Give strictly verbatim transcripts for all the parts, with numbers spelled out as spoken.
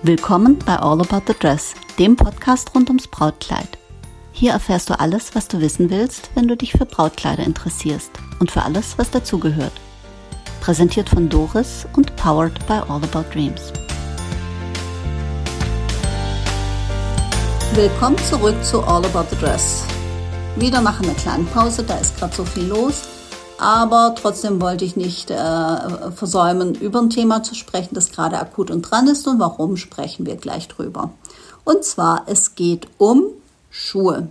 Willkommen bei All About the Dress, dem Podcast rund ums Brautkleid. Hier erfährst du alles, was du wissen willst, wenn du dich für Brautkleider interessierst und für alles, was dazugehört. Präsentiert von Doris und powered by All About Dreams. Willkommen zurück zu All About the Dress. Wieder nach einer kleinen Pause, da ist gerade so viel los. Aber trotzdem wollte ich nicht äh, versäumen, über ein Thema zu sprechen, das gerade akut und dran ist. Und warum, sprechen wir gleich drüber. Und zwar, es geht um Schuhe.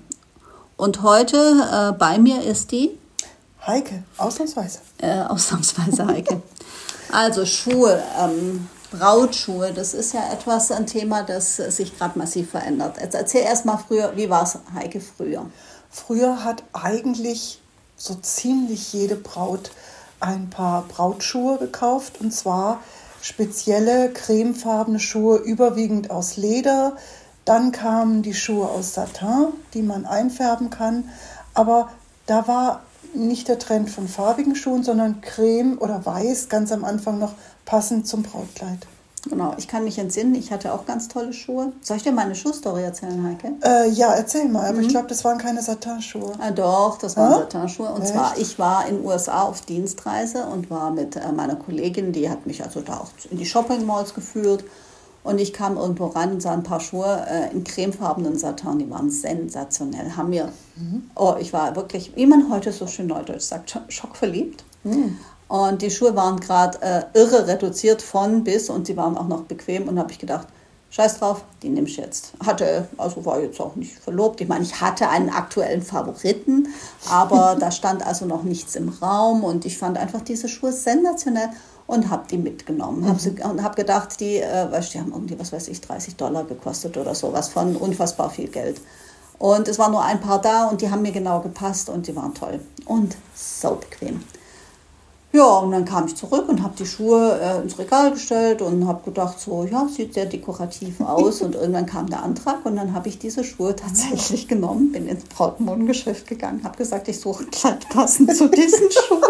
Und heute äh, bei mir ist die Heike, ausnahmsweise. Äh, ausnahmsweise Heike. Also Schuhe, ähm, Brautschuhe, das ist ja etwas, ein Thema, das sich gerade massiv verändert. Jetzt erzähl erst mal früher, wie war es, Heike, früher? Früher hat eigentlich so ziemlich jede Braut ein paar Brautschuhe gekauft. Und zwar spezielle cremefarbene Schuhe, überwiegend aus Leder. Dann kamen die Schuhe aus Satin, die man einfärben kann. Aber da war nicht der Trend von farbigen Schuhen, sondern creme oder weiß, ganz am Anfang noch passend zum Brautkleid. Genau, ich kann mich entsinnen, ich hatte auch ganz tolle Schuhe. Soll ich dir meine Schuhstory erzählen, Heike? Äh, ja, erzähl mal, aber mhm. ich glaube, das waren keine Satinschuhe. Ah, doch, das waren ja? Satinschuhe. Und Echt? zwar, ich war in den U S A auf Dienstreise und war mit äh, meiner Kollegin, die hat mich also da auch in die Shopping Malls geführt. Und ich kam irgendwo ran und sah ein paar Schuhe äh, in cremefarbenen Satin, die waren sensationell. Haben mir, mhm. oh, ich war wirklich, wie man heute so schön neudeutsch sagt, schockverliebt. Mhm. Und die Schuhe waren gerade äh, irre reduziert von bis und sie waren auch noch bequem. Und da habe ich gedacht, scheiß drauf, die nimmst du jetzt. Hatte, also war jetzt auch nicht verlobt. Ich meine, ich hatte einen aktuellen Favoriten, aber da stand also noch nichts im Raum. Und ich fand einfach diese Schuhe sensationell und habe die mitgenommen. Mhm. Hab sie, und habe gedacht, die, äh, weißt, die haben irgendwie, was weiß ich, dreißig Dollar gekostet oder sowas von unfassbar viel Geld. Und es waren nur ein paar da und die haben mir genau gepasst und die waren toll. Und so bequem. Ja, und dann kam ich zurück und habe die Schuhe äh, ins Regal gestellt und habe gedacht, so, ja, sieht sehr dekorativ aus. Und irgendwann kam der Antrag und dann habe ich diese Schuhe tatsächlich genommen, bin ins Brautmodengeschäft gegangen, habe gesagt, ich suche ein Kleid passend zu diesen Schuhen.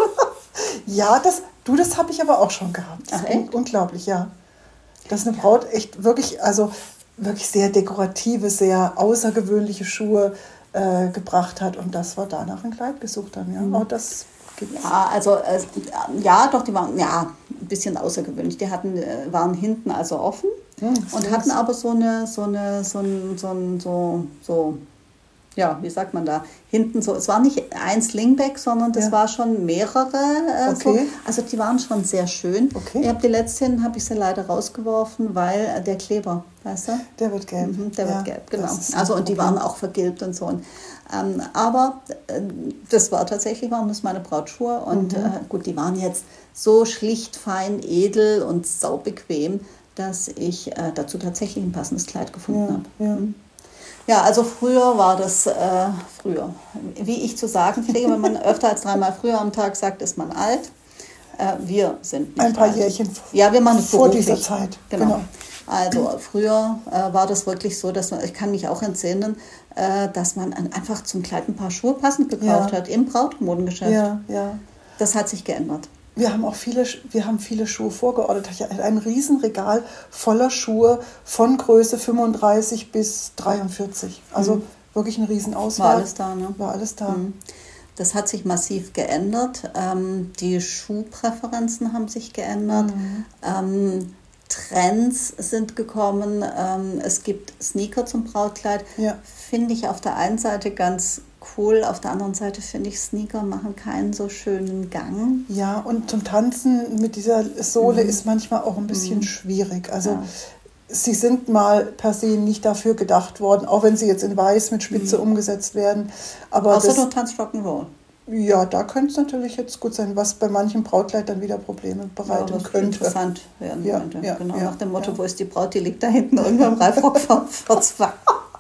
Ja, das, du, das habe ich aber auch schon gehabt. Ach, echt? Un- unglaublich, ja. Dass eine Braut echt wirklich, also wirklich sehr dekorative, sehr außergewöhnliche Schuhe äh, gebracht hat. Und das war danach ein Kleid gesucht dann, ja. Mhm. Oh, das Ja, also äh, ja, doch, die waren ja ein bisschen außergewöhnlich. Die hatten, äh, waren hinten also offen hm, und hatten aber so eine, so eine, so ein, so ein, so, so, ja, wie sagt man da, hinten so, es war nicht ein Slingback, sondern das ja. war schon mehrere. Äh, okay. so. Also die waren schon sehr schön. Okay. Ich habe die letzten, habe ich sie leider rausgeworfen, weil äh, der Kleber, weißt du? Der wird gelb. Mhm, der ja, wird gelb, genau. Also und okay. die waren auch vergilbt und so. Und, ähm, aber äh, das war tatsächlich, waren das meine Brautschuhe. Und mhm. äh, gut, die waren jetzt so schlicht, fein, edel und sau bequem, dass ich äh, dazu tatsächlich ein passendes Kleid gefunden ja, habe. Ja. Mhm. Ja, also früher war das, äh, früher, wie ich zu sagen pflege, wenn man öfter als dreimal früher am Tag sagt, ist man alt. Äh, wir sind nicht Ein paar alt. Jährchen ja, wir machen es vor beruflich. dieser Zeit. Genau. genau. Also früher äh, war das wirklich so, dass man, ich kann mich auch entsinnen, äh, dass man einfach zum Kleid ein paar Schuhe passend gekauft ja. hat im Brautmodengeschäft. Ja, ja. Das hat sich geändert. Wir haben auch viele, wir haben viele Schuhe vorgeordert. Ich hatte ein Riesenregal voller Schuhe von Größe fünfunddreißig bis dreiundvierzig. Also mhm. wirklich eine Riesenauswahl. War alles da, ne? War alles da. Mhm. Das hat sich massiv geändert. Ähm, die Schuhpräferenzen haben sich geändert. Mhm. Ähm, Trends sind gekommen. Ähm, es gibt Sneaker zum Brautkleid. Ja. Finde ich auf der einen Seite ganz cool, auf der anderen Seite finde ich, Sneaker machen keinen so schönen Gang. Ja, und zum Tanzen mit dieser Sohle mhm. ist manchmal auch ein bisschen mhm. schwierig. Also ja. sie sind mal per se nicht dafür gedacht worden, auch wenn sie jetzt in Weiß mit Spitze mhm. umgesetzt werden. Aber außer das, du tanzt Rock'n'Roll. Ja, da könnte es natürlich jetzt gut sein, was bei manchen Brautkleid dann wieder Probleme bereiten ja, könnte. Interessant werden ja, könnte. Ja, genau, ja, nach dem Motto, ja. wo ist die Braut, die liegt da hinten irgendwann im Reifrock verzwackt.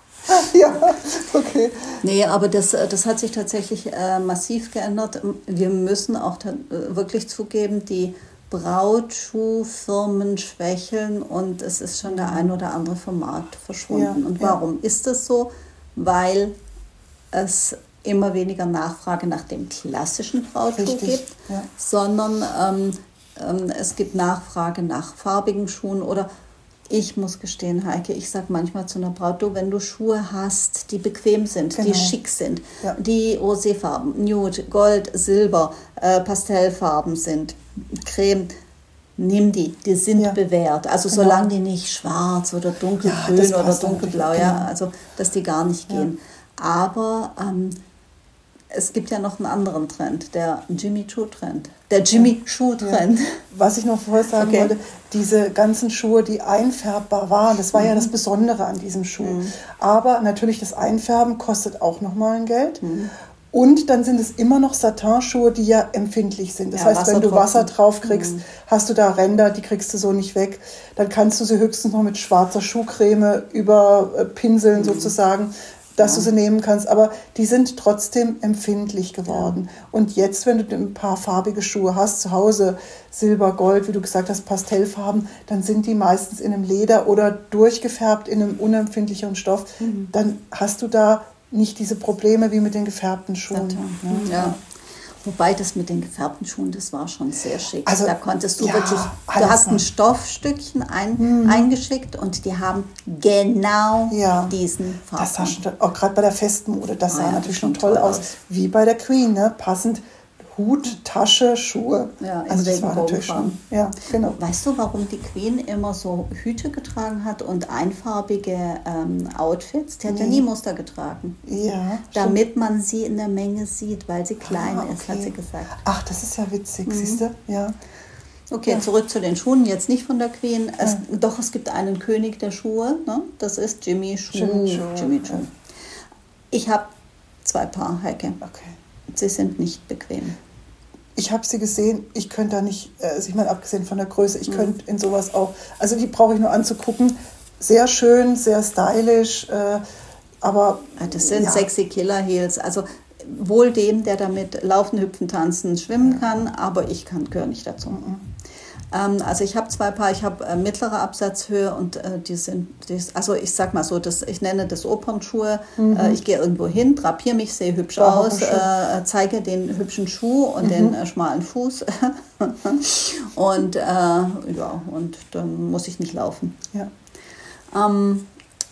Ja, okay. Nee, aber das, das hat sich tatsächlich äh, massiv geändert. Wir müssen auch ta- wirklich zugeben, die Brautschuhfirmen schwächeln und es ist schon der ein oder andere vom Markt verschwunden. Ja, und warum ja. ist das so? Weil es immer weniger Nachfrage nach dem klassischen Brautschuh Richtig, gibt, ja. sondern ähm, ähm, es gibt Nachfrage nach farbigen Schuhen oder Ich muss gestehen, Heike, ich sage manchmal zu einer Braut, du, wenn du Schuhe hast, die bequem sind, genau. die schick sind, ja. die Roséfarben, Nude, Gold, Silber, äh, Pastellfarben sind, Creme, nimm die, die sind ja. bewährt. Also genau. solange die nicht schwarz oder dunkelgrün ja, oder dunkelblau, ja, genau. also dass die gar nicht gehen. Ja. Aber ähm, es gibt ja noch einen anderen Trend, der Jimmy Choo-Trend. Der Jimmy Choo-Trend. Ja. Was ich noch vorher sagen okay. wollte, diese ganzen Schuhe, die einfärbbar waren, das war mhm. ja das Besondere an diesem Schuh. Mhm. Aber natürlich das Einfärben kostet auch nochmal ein Geld. Mhm. Und dann sind es immer noch Satinschuhe, die ja empfindlich sind. Das ja, heißt, wenn du Wasser drauf kriegst, mhm. hast du da Ränder, die kriegst du so nicht weg. Dann kannst du sie höchstens noch mit schwarzer Schuhcreme überpinseln mhm. sozusagen, dass ja. du sie nehmen kannst. Aber die sind trotzdem empfindlich geworden. Ja. Und jetzt, wenn du ein paar farbige Schuhe hast, zu Hause Silber, Gold, wie du gesagt hast, Pastellfarben, dann sind die meistens in einem Leder oder durchgefärbt in einem unempfindlicheren Stoff. Mhm. Dann hast du da nicht diese Probleme wie mit den gefärbten Schuhen. Ne? Ja. Wobei das mit den gefärbten Schuhen, das war schon sehr schick. Also, da konntest du ja, wirklich, du hast ein Stoffstückchen ein, hm. eingeschickt und die haben genau ja. diesen Farben. Das sah schon, auch gerade bei der Festmode, das sah ja, natürlich schon toll aus. aus. Wie bei der Queen, ne? Passend Hut, Tasche, Schuhe. Ja, also das war natürlich schon. Ja, genau. Weißt du, warum die Queen immer so Hüte getragen hat und einfarbige ähm, Outfits? Die hat nee. ja nie Muster getragen. Ja. Damit stimmt. man sie in der Menge sieht, weil sie klein ah, okay. ist, hat sie gesagt. Ach, das ist ja witzig, mhm. siehst du? Ja. Okay, ja. zurück zu den Schuhen, jetzt nicht von der Queen. Es, ja. Doch, es gibt einen König der Schuhe, ne? Das ist Jimmy Choo. Jimmy Choo. Jimmy Choo. Ja. Ich habe zwei Paar, Heike. Okay. Sie sind nicht bequem. Ich habe sie gesehen, ich könnte da nicht, also ich meine, abgesehen von der Größe, ich mhm. könnte in sowas auch, also die brauche ich nur anzugucken. Sehr schön, sehr stylisch, äh, aber... Das sind ja. sexy Killer Heels, also wohl dem, der damit laufen, hüpfen, tanzen, schwimmen ja. kann, aber ich kann, gehöre nicht dazu. Mhm. Ähm, also ich habe zwei Paar, ich habe äh, mittlere Absatzhöhe und äh, die sind, die, also ich sag mal so, das, ich nenne das Opernschuhe. Mhm. Äh, ich gehe irgendwo hin, drapiere mich, sehe hübsch ja, aus, äh, zeige den hübschen Schuh und mhm. den äh, schmalen Fuß und, äh, ja, und dann muss ich nicht laufen. Ja. Ähm,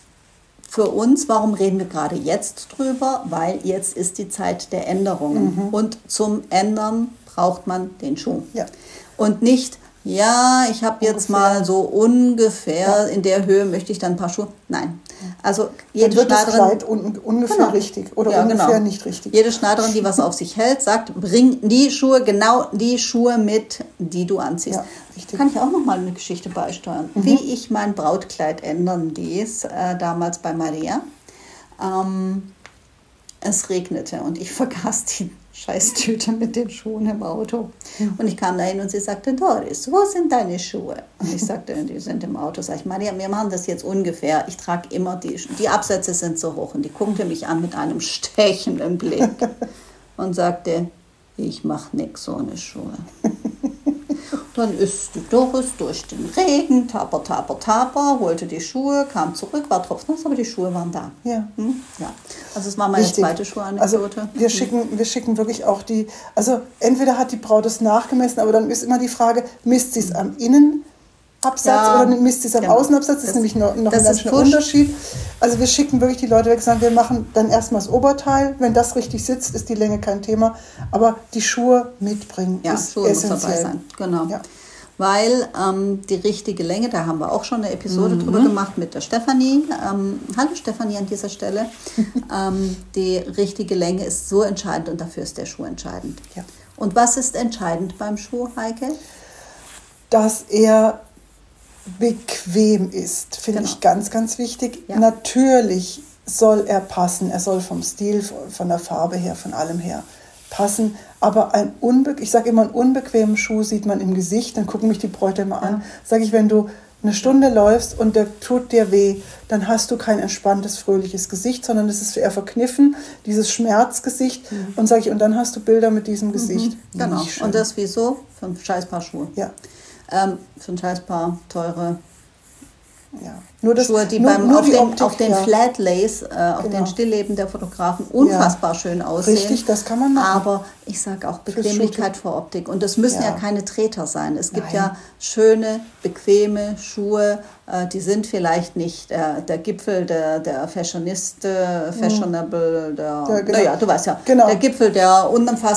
Für uns, warum reden wir gerade jetzt drüber? Weil jetzt ist die Zeit der Änderungen. Mhm. Und zum Ändern braucht man den Schuh. Ja. Und nicht, ja, ich habe jetzt mal so ungefähr ja. in der Höhe möchte ich dann ein paar Schuhe. Nein. Also jede dann wird das Schneiderin, Kleid un, ungefähr genau. richtig oder ja, ungefähr genau. nicht richtig. Jede Schneiderin, die was auf sich hält, sagt, bring die Schuhe, genau die Schuhe mit, die du anziehst. Ja, richtig. Kann ich auch noch mal eine Geschichte beisteuern, mhm. wie ich mein Brautkleid ändern ließ, äh, damals bei Maria. Ähm, es regnete und ich vergaß die Scheißtüte mit den Schuhen im Auto. Mhm. Und ich kam dahin und sie sagte, Doris, wo sind deine Schuhe? Und ich sagte, die sind im Auto. Sag ich, Maria, wir machen das jetzt ungefähr. Ich trage immer die, die Absätze sind so hoch. Und die guckte mich an mit einem stechenden Blick und sagte, ich mache nix ohne Schuhe. Dann ist die Doris durch den Regen, taper, taper, taper, holte die Schuhe, kam zurück, war tropfnass, aber die Schuhe waren da. Ja. Hm? Ja. Also es war meine Richtig. zweite Schuhanekdote. Also wir schicken, wir schicken wirklich auch die, also entweder hat die Braut es nachgemessen, aber dann ist immer die Frage, misst sie es am Innenabsatz ja, oder misst sie es am genau. Außenabsatz? Das, das ist nämlich noch, noch ein ganz schöner Unterschied. Also wir schicken wirklich die Leute weg, sagen, wir machen dann erstmal das Oberteil. Wenn das richtig sitzt, ist die Länge kein Thema. Aber die Schuhe mitbringen ja, ist Schuhe essentiell. Muss dabei sein. Genau. Ja. Weil ähm, die richtige Länge, da haben wir auch schon eine Episode mhm. drüber gemacht mit der Stefanie. Ähm, hallo Stefanie an dieser Stelle. ähm, die richtige Länge ist so entscheidend und dafür ist der Schuh entscheidend. Ja. Und was ist entscheidend beim Schuh, Heike? Dass er bequem ist, finde genau. ich ganz, ganz wichtig. Ja. Natürlich soll er passen, er soll vom Stil, von der Farbe her, von allem her passen, aber ein unbe ich sage immer, einen unbequemen Schuh sieht man im Gesicht, dann gucken mich die Bräute immer an, ja. sage ich, wenn du eine Stunde läufst und der tut dir weh, dann hast du kein entspanntes, fröhliches Gesicht, sondern es ist eher verkniffen, dieses Schmerzgesicht mhm. und sage ich, und dann hast du Bilder mit diesem Gesicht. Mhm. Genau, und das wieso? Für ein scheiß Paar Schuhe. Ja. Ähm, für ein scheiß Paar teure Ja. Nur das, Schuhe, die nur, beim, nur auf, die den, Optik, auf den ja. Flatlays, äh, auf Genau. den Stillleben der Fotografen unfassbar Ja. schön aussehen. Richtig, das kann man machen. Aber ich sage auch Bequemlichkeit vor Optik. Und das müssen ja, Ja. keine Treter sein. Es gibt Nein. ja schöne, bequeme Schuhe, äh, die sind vielleicht nicht äh, der Gipfel der, der Fashioniste, Fashionable, der, Ja, genau. naja, du weißt ja, Genau. der Gipfel der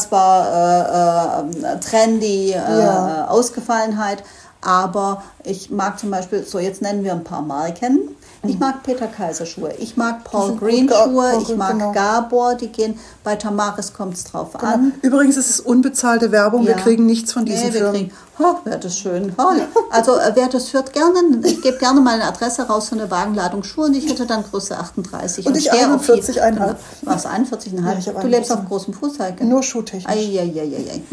unfassbar äh, äh, trendy äh, Ja. äh, Ausgefallenheit. Aber ich mag zum Beispiel, so jetzt nennen wir ein paar Marken. Ich mag Peter Kaiser Schuhe, ich mag Paul sind Green gut, Schuhe, Paul ich Green, mag genau. Gabor, die gehen, bei Tamaris kommt es drauf an. Übrigens ist es unbezahlte Werbung, wir Ja. kriegen nichts von diesen Nee, wir Firmen. kriegen, oh, wäre das schön. Oh, also äh, wer das hört, gerne, ich gebe gerne meine Adresse raus für eine Wagenladung Schuhe und ich hätte dann Größe achtunddreißig. Und ich stehe auf einundvierzig Komma fünf. Genau. Was, einundvierzig Komma fünf? Ja, ich habe du lebst auf einen großem Fuß, Heike? Nur schuhtechnisch. Eieieiei.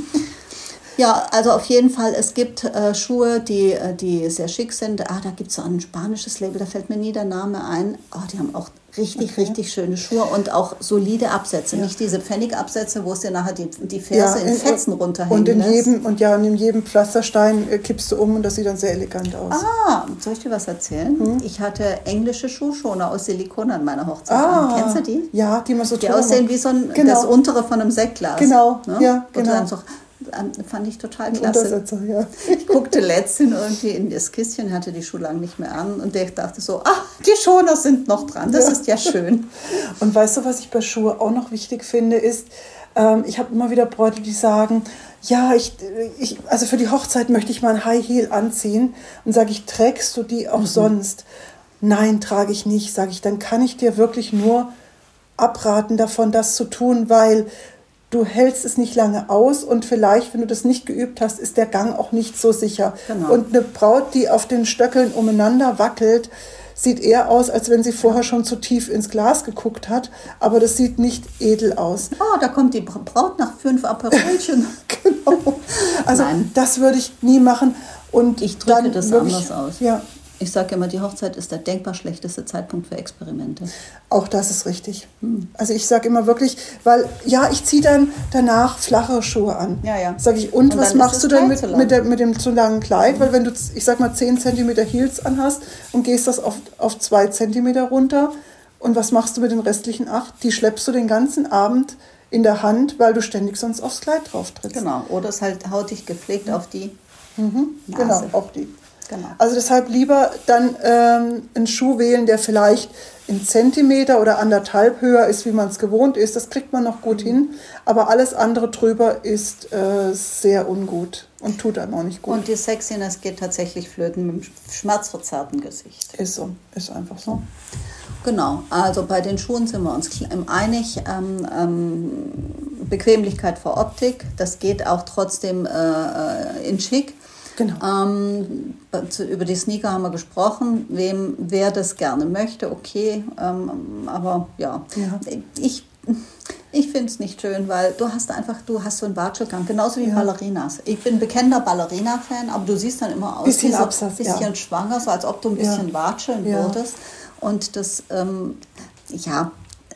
Ja, also auf jeden Fall, es gibt äh, Schuhe, die, äh, die sehr schick sind. Ah, da gibt es so ein spanisches Label, da fällt mir nie der Name ein. Oh, die haben auch richtig, Okay. richtig schöne Schuhe und auch solide Absätze. Ja. Nicht diese Pfennigabsätze, wo es dir nachher die, die Ferse in in- Fetzen runterhängen und in lässt. jedem und ja, und in jedem Pflasterstein äh, kippst du um und das sieht dann sehr elegant aus. Ah, soll ich dir was erzählen? Hm? Ich hatte englische Schuhschoner aus Silikon an meiner Hochzeit. an. Kennst du die? Ja, die man so Die drüber aussehen macht. wie so ein, Genau. das untere von einem Sektglas. Genau, ne? ja, Und genau. dann so, ähm, fand ich total klasse. Untersetzer, ja. Ich guckte letztens irgendwie in das Kistchen, hatte die Schuhe lang nicht mehr an und ich dachte so, ah, die Schoner sind noch dran, das Ja. ist ja schön. Und weißt du, was ich bei Schuhe auch noch wichtig finde, ist, ähm, ich habe immer wieder Bräute, die sagen, ja, ich, ich, also für die Hochzeit möchte ich mal ein High Heel anziehen und sage ich, trägst du die auch Mhm. sonst? Nein, trage ich nicht, sage ich, dann kann ich dir wirklich nur abraten davon, das zu tun, weil du hältst es nicht lange aus und vielleicht, wenn du das nicht geübt hast, ist der Gang auch nicht so sicher. Genau. Und eine Braut, die auf den Stöckeln umeinander wackelt, sieht eher aus, als wenn sie vorher schon zu tief ins Glas geguckt hat, aber das sieht nicht edel aus. Oh, da kommt die Bra- Braut nach fünf Aperolchen. Genau. Also Nein. das würde ich nie machen. Und Ich drücke dann das wirklich, anders aus. Ja, Ich sage immer, die Hochzeit ist der denkbar schlechteste Zeitpunkt für Experimente. auch das ist richtig. Also ich sage immer wirklich, weil ja, ich ziehe dann danach flachere Schuhe an. Ja, ja. Sage ich, und, Und was dann ist machst das du denn Kleid mit, zu lang. mit, der, mit dem zu langen Kleid? Weil wenn du, ich sag mal, zehn Zentimeter Heels anhast und gehst das auf, auf zwei Zentimeter runter und was machst du mit den restlichen acht? Die schleppst du den ganzen Abend in der Hand, weil du ständig sonst aufs Kleid drauf trittst. Genau, oder es halt hautig gepflegt auf die Mhm, Nase. genau, auch die. Genau. Also deshalb lieber dann ähm, einen Schuh wählen, der vielleicht in Zentimeter oder anderthalb höher ist, wie man es gewohnt ist. Das kriegt man noch gut hin. Aber alles andere drüber ist äh, sehr ungut und tut einem auch nicht gut. Und die Sexiness geht tatsächlich flöten mit dem schmerzverzerrten Gesicht. Ist so, ist einfach so. Genau, also bei den Schuhen sind wir uns kl- einig. Ähm, ähm, Bequemlichkeit vor Optik, das geht auch trotzdem äh, in schick. Genau. Ähm, zu, über die Sneaker haben wir gesprochen. Wem, wer das gerne möchte, okay. Ähm, aber ja, Ja. ich, ich finde es nicht schön, weil du hast einfach, du hast so einen Watschelgang, genauso wie Ja. Ballerinas. Ich bin bekennender Ballerina-Fan, aber du siehst dann immer aus Bisschen wie so Absatz, bisschen ja. schwanger, so als ob du ein Ja. bisschen watscheln Ja. würdest. Und das, ähm, ja,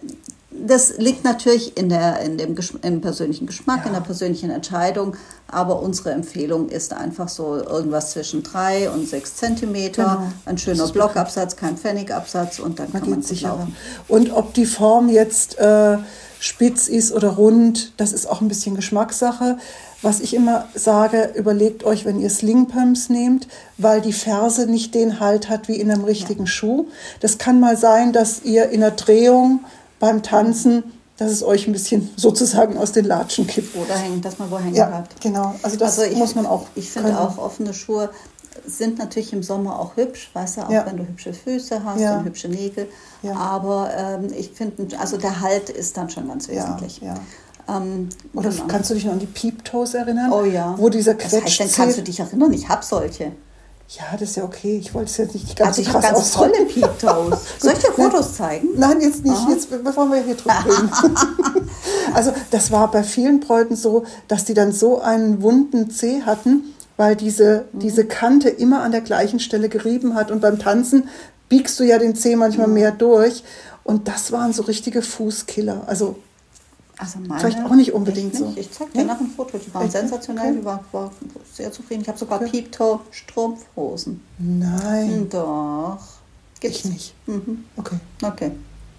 das liegt natürlich in, der, in dem Gesch- im persönlichen Geschmack, Ja. in der persönlichen Entscheidung, aber unsere Empfehlung ist einfach so irgendwas zwischen drei und sechs Zentimeter, Genau. ein schöner Das ist Blockabsatz, kein Pfennigabsatz und dann Man kann man geht sich sicherer. laufen. Und ob die Form jetzt äh, spitz ist oder rund, das ist auch ein bisschen Geschmackssache. Was ich immer sage, überlegt euch, wenn ihr Slingpumps nehmt, weil die Ferse nicht den Halt hat wie in einem richtigen Schuh. Das kann mal sein, dass ihr in der Drehung beim Tanzen, dass es euch ein bisschen sozusagen aus den Latschen kippt. Oder hängen, dass man wo hängen Ja, bleibt. genau. Also das Also ich, muss man auch Ich finde können. auch offene Schuhe sind natürlich im Sommer auch hübsch, weißt du, auch Ja. wenn du hübsche Füße hast Ja. und hübsche Nägel. Ja. Aber ähm, ich finde, also der Halt ist dann schon ganz Ja, wesentlich. ja. Ähm, Oder genau. kannst du dich noch an die Peep-Toes erinnern? Oh ja. Wo dieser Was heißt denn, Quetschzeh... kannst du dich erinnern? Ich habe solche. Ja, das ist ja okay. Ich wollte es jetzt nicht ganz Also so ich habe krass ganz tolle ausdrücken. Peep-Toes. Soll ich dir Fotos zeigen? Nein, jetzt nicht. Aha. Jetzt, bevor wir hier drüber reden. Also das war bei vielen Bräuten so, dass die dann so einen wunden Zeh hatten, weil diese, Mhm. diese Kante immer an der gleichen Stelle gerieben hat. Und beim Tanzen biegst du ja den Zeh manchmal Mhm. mehr durch. Und das waren so richtige Fußkiller. Also Also meine Vielleicht auch nicht unbedingt echt so. nicht. Ich zeig dir Nee? nachher ein Foto. Die waren Echt? sensationell, Okay. die waren war sehr zufrieden. Ich habe sogar Okay. Peep-Toe-Strumpfhosen. Nein, Doch. Gibt's. ich nicht. Mhm. Okay. Okay.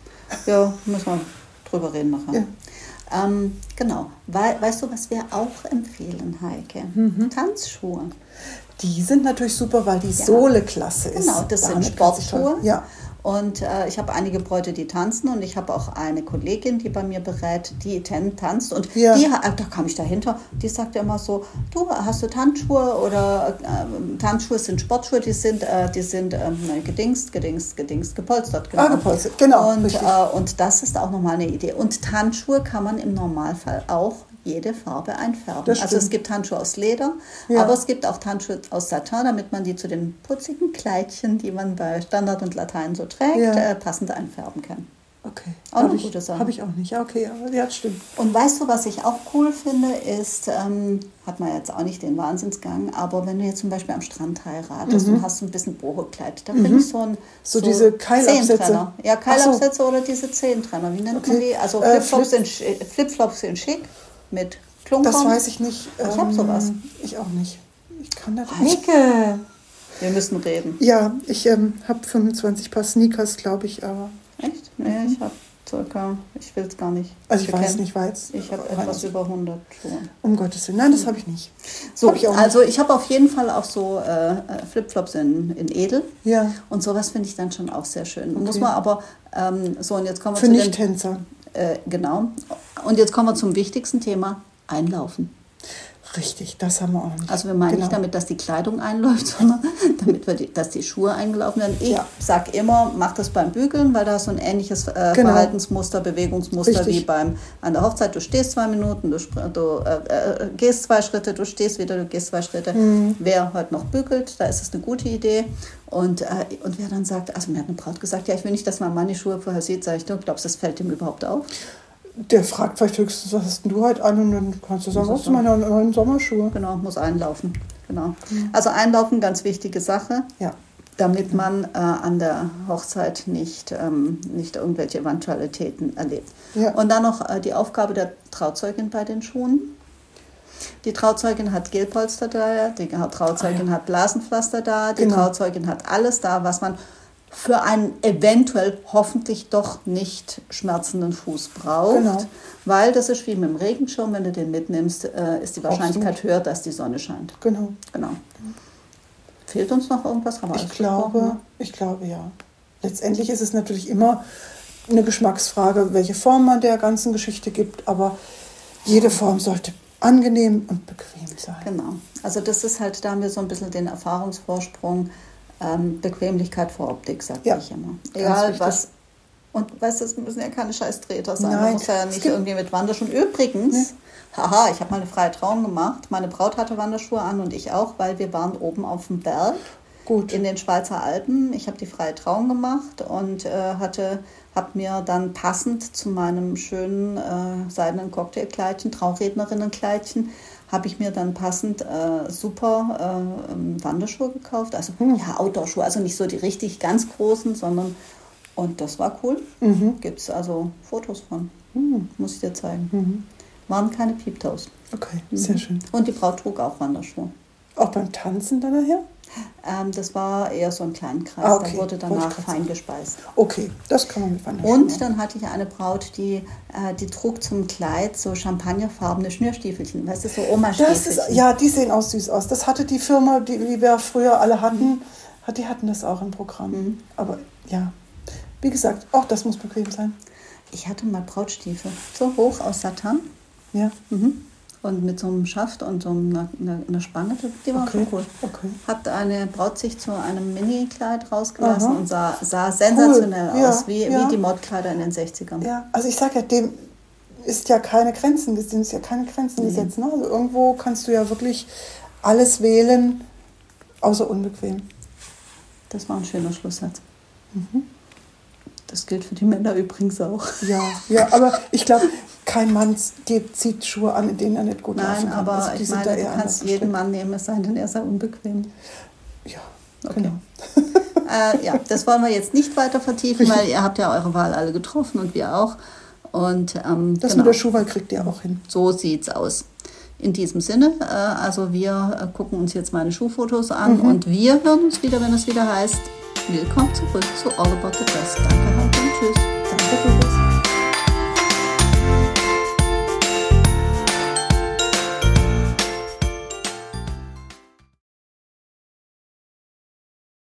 Ja, müssen wir drüber reden nachher. Ja. Ähm, genau. We weißt du, was wir auch empfehlen, Heike? Mhm. Tanzschuhe. Die sind natürlich super, weil die Ja. Sohle klasse ist. Genau, das sind Damit kannst du Sportschuhe. toll- Ja. Und äh, ich habe einige Bräute, die tanzen, und ich habe auch eine Kollegin, die bei mir berät, die ten tanzt. Und Ja. die, ha- da kam ich dahinter, die sagte immer so, du, hast du Tanzschuhe? Oder äh, Tanzschuhe sind Sportschuhe, die sind, äh, die sind ähm, gedingst, gedingst, gedingst, gepolstert. Ah, gepolstert, genau, Und, richtig. äh, und das ist auch nochmal eine Idee. Und Tanzschuhe kann man im Normalfall auch jede Farbe einfärben. Das Also es stimmt. gibt Handschuhe aus Leder, Ja. aber es gibt auch Handschuhe aus Satin, damit man die zu den putzigen Kleidchen, die man bei Standard und Latein so trägt, Ja. äh, passend einfärben kann. Okay. Auch Hab eine ich, gute Sache. Habe ich auch nicht. Ja, okay, aber ja, das stimmt. Und weißt du, was ich auch cool finde, ist, ähm, hat man jetzt auch nicht den Wahnsinnsgang, aber wenn du jetzt zum Beispiel am Strand heiratest und hast so ein bisschen Boho-Kleid, da finde ich so ein Mhm. So diese Keilabsätze. Zehentrenner. Ja, Keilabsätze oder diese Zehentrenner. Wie nennt man Okay. die? Also Äh, Flipflops Flip- sind, schi- Flipflops sind schick mit Klunkern. Das weiß ich nicht. Ich hab sowas. Ich auch nicht. Ich kann das nicht. Heike, wir müssen reden. Ja, ich ähm, habe fünfundzwanzig Paar Sneakers, glaube ich, aber. Echt? Nee, ich habe circa, ich will es gar nicht. Also ich weiß bekennen. nicht, weiß. Ich habe etwas über hundert Schuhe. Um Gottes Willen. Nein, das habe ich nicht. So, Hab ich auch also ich habe auf jeden Fall auch so äh, Flipflops in, in Edel. Ja, Und sowas finde ich dann schon auch sehr schön. Okay. Muss man aber, ähm, so und jetzt kommen wir für zu den, Nicht-Tänzer. äh, genau. Und jetzt kommen wir zum wichtigsten Thema, Einlaufen. Richtig, das haben wir auch nicht. Also wir meinen Genau. nicht damit, dass die Kleidung einläuft, sondern damit wir die, dass die Schuhe eingelaufen werden. Ich Ja. sage immer, mach das beim Bügeln, weil da hast du ein ähnliches äh, Genau. Verhaltensmuster, Bewegungsmuster Richtig. wie beim an der Hochzeit. Du stehst zwei Minuten, du, spr- du äh, äh, gehst zwei Schritte, du stehst wieder, du gehst zwei Schritte. Mhm. Wer heute noch bügelt, da ist es eine gute Idee. Und, äh, und wer dann sagt, also mir hat eine Braut gesagt, ja, ich will nicht, dass mein Mann die Schuhe vorher sieht, sage ich, du glaubst, das fällt ihm überhaupt auf? Der fragt vielleicht höchstens, was hast denn du heute an? Und dann kannst du sagen, Das was ist sind meine neuen Sommerschuhe? Genau, muss einlaufen. Genau. Also einlaufen, ganz wichtige Sache. Ja. Damit man äh, an der Hochzeit nicht, ähm, nicht irgendwelche Eventualitäten erlebt. Ja. Und dann noch äh, die Aufgabe der Trauzeugin bei den Schuhen. Die Trauzeugin hat Gelpolster da, die Trauzeugin Ah, ja. hat Blasenpflaster da, die Genau. Trauzeugin hat alles da, was man für einen eventuell hoffentlich doch nicht schmerzenden Fuß braucht. Genau. Weil das ist wie mit dem Regenschirm, wenn du den mitnimmst, äh, ist die Wahrscheinlichkeit Absolut. höher, dass die Sonne scheint. Genau. Genau. Fehlt uns noch irgendwas? Haben wir Ich alles besprochen, glaube, ne? ich glaube ja. Letztendlich ist es natürlich immer eine Geschmacksfrage, welche Form man der ganzen Geschichte gibt, aber jede Form sollte angenehm und bequem sein. Genau. Also das ist halt, da haben wir so ein bisschen den Erfahrungsvorsprung, ähm, Bequemlichkeit vor Optik, sage Ja, ich immer. ganz Egal wichtig. was. Und weißt du, es müssen ja keine Scheißtreter sein. Man Nein, muss ja es nicht gibt- irgendwie mit Wanderschuhen. Übrigens, Nee. haha, ich habe mal eine freie Trauung gemacht. Meine Braut hatte Wanderschuhe an und ich auch, weil wir waren oben auf dem Berg Gut. in den Schweizer Alpen. Ich habe die freie Trauung gemacht und äh, hatte, habe mir dann passend zu meinem schönen äh, seidenen Cocktailkleidchen, Traurednerinnenkleidchen, habe ich mir dann passend äh, super äh, ähm, Wanderschuhe gekauft. Also Hm. ja, Outdoor-Schuhe, also nicht so die richtig ganz großen, sondern, und das war cool. Mhm. Gibt es also Fotos von, Mhm. muss ich dir zeigen. Mhm. Waren keine Peeptoes. Okay, sehr schön. Und die Braut trug auch Wanderschuhe. Auch beim Tanzen dann nachher? Ähm, das war eher so ein Kleinkreis, Ah, okay. da wurde Wollte danach ich grad fein sagen. gespeist. Okay, das kann man mit Wanderschuhen Und machen. dann hatte ich eine Braut, die, äh, die trug zum Kleid so champagnerfarbene Schnürstiefelchen, weißt du, so Das Oma-Stiefelchen. ist, ja, die sehen auch süß aus. Das hatte die Firma, die, die wir früher alle hatten, hat, die hatten das auch im Programm. Mhm. Aber ja, wie gesagt, auch das muss bequem sein. Ich hatte mal Brautstiefel, so hoch aus Satin. Ja, Mhm. Und mit so einem Schaft und so einer, einer, einer Spange, die war okay. schon cool. okay. Hat eine Braut sich zu einem Mini-Kleid rausgelassen Aha. und sah, sah sensationell Cool. Ja, aus, wie, ja. wie die Modkleider in den sechzigern. Ja, also ich sage ja, dem ist ja keine Grenzen, dem ist ja keine Grenzen Nee. gesetzt. Ne? Also irgendwo kannst du ja wirklich alles wählen, außer unbequem. Das war ein schöner Schlusssatz. Das gilt für die Männer übrigens auch. Ja, ja, aber ich glaube, kein Mann geht, zieht Schuhe an, in denen er nicht gut laufen Nein, kann. aber Also die ich sind meine, da du eher anders kannst jeden gestrickt. Mann nehmen, es sei denn, er sei unbequem. Ja, Okay. genau. Äh, ja, das wollen wir jetzt nicht weiter vertiefen, weil ihr habt ja eure Wahl alle getroffen und wir auch. Und, ähm, das genau. mit der Schuhwahl kriegt ihr auch hin. So sieht's aus. In diesem Sinne, äh, also wir äh, gucken uns jetzt meine Schuhfotos an mhm. und wir hören uns wieder, wenn es wieder heißt, willkommen zurück zu All About the Dress. Danke, Heike, und tschüss. Danke, Doris.